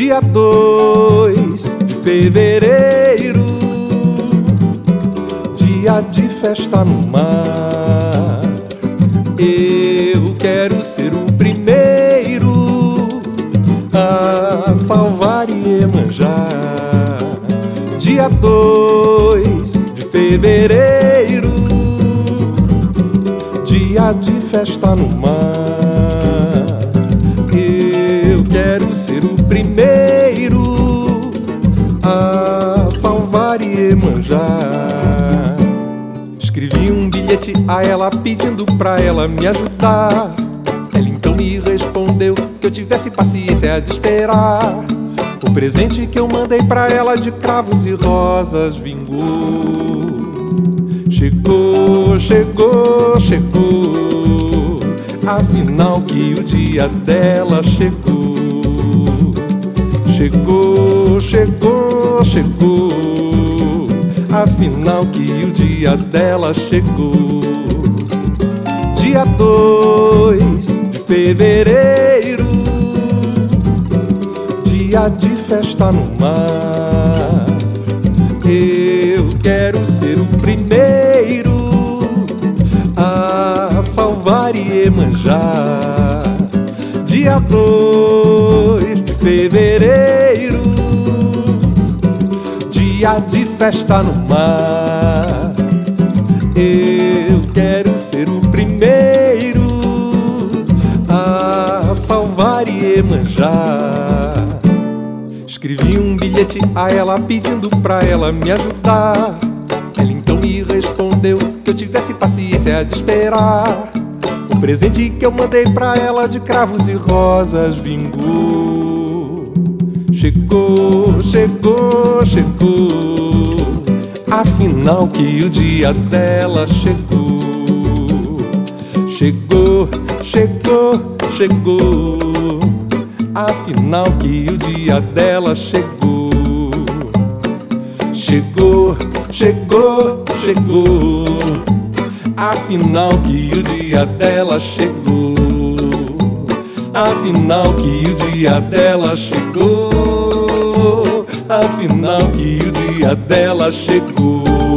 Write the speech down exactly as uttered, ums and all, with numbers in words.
Dia dois de fevereiro, dia de festa no mar. Eu quero ser o primeiro a salvar Iemanjá. Dia dois de fevereiro, dia de festa no mar. Eu quero ser o primeiro a salvar Iemanjá. Escrevi um bilhete a ela pedindo pra ela me ajudar. Ela então me respondeu que eu tivesse paciência de esperar. O presente que eu mandei pra ela de cravos e rosas vingou. Chegou, chegou, chegou, afinal que o dia dela chegou. Chegou, chegou, chegou, afinal que o dia dela chegou. Dia dois de fevereiro, dia de festa no mar. Eu quero ser o primeiro a salvar Iemanjá. Dia dois de fevereiro, dia de festa no mar. Eu quero ser o primeiro a salvar Iemanjá. Escrevi um bilhete a ela pedindo pra ela me ajudar. Ela então me respondeu que eu tivesse paciência de esperar. O presente que eu mandei pra ela de cravos e rosas vingou. Chegou, chegou, chegou, afinal que o dia dela chegou. Chegou, chegou, chegou, afinal que o dia dela chegou. Chegou, chegou, chegou, afinal que o dia dela chegou. Afinal que o dia dela chegou. Afinal que o dia dela chegou.